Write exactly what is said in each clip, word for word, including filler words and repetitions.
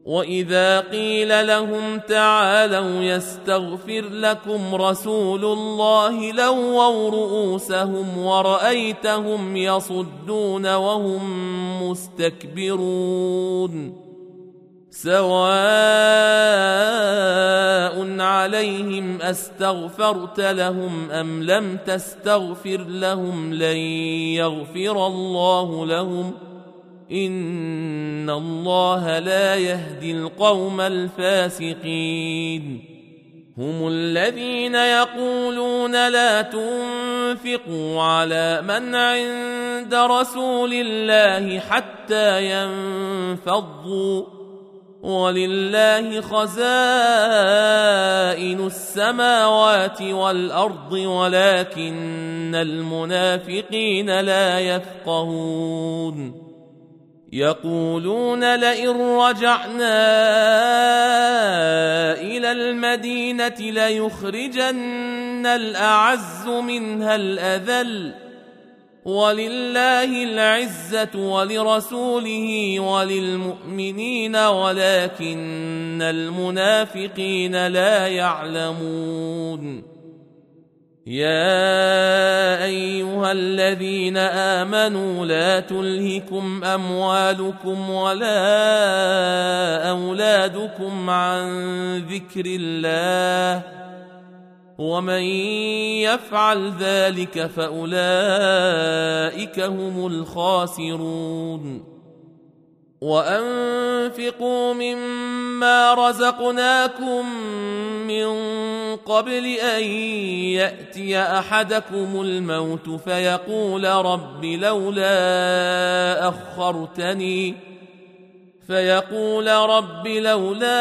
وإذا قيل لهم تعالوا يستغفر لكم رسول الله لووا رؤوسهم ورأيتهم يصدون وهم مستكبرون سواء عليهم أستغفرت لهم أم لم تستغفر لهم لن يغفر الله لهم إن الله لا يهدي القوم الفاسقين هم الذين يقولون لا تنفقوا على من عند رسول الله حتى ينفضوا ولله خزائن السماوات والأرض ولكن المنافقين لا يفقهون يقولون لئن رجعنا إلى المدينة ليخرجن الأعز منها الأذل ولله العزة ولرسوله وللمؤمنين ولكن المنافقين لا يعلمون يا أيها الذين آمنوا لا تلهكم أموالكم ولا أولادكم عن ذكر الله ومن يفعل ذلك فأولئك هم الخاسرون وأنفقوا مما رزقناكم من قبل أن يأتي أحدكم الموت فيقول رب لولا أخرتني فيقول رب لولا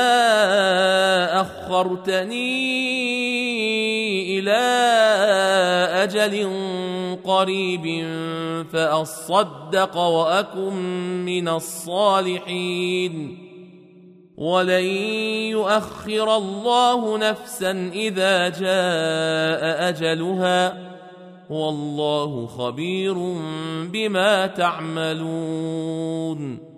أخرتني إلى أجل قريب فأصدق وأكن من الصالحين ولن يؤخر الله نفسا إذا جاء أجلها والله خبير بما تعملون